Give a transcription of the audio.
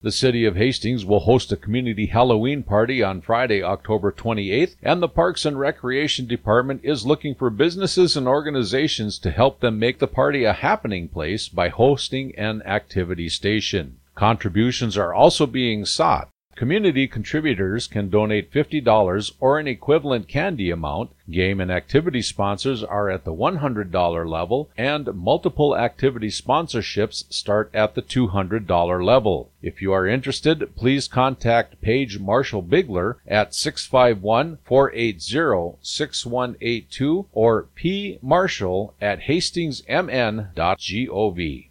The City of Hastings will host a community Halloween party on Friday, October 28th, and the Parks and Recreation Department is looking for businesses and organizations to help them make the party a happening place by hosting an activity station. Contributions are also being sought. Community contributors can donate $50 or an equivalent candy amount. Game and activity sponsors are at the $100 level, and multiple activity sponsorships start at the $200 level. If you are interested, please contact Paige Marshall Bigler at 651-480-6182 or pmarshall@hastingsmn.gov.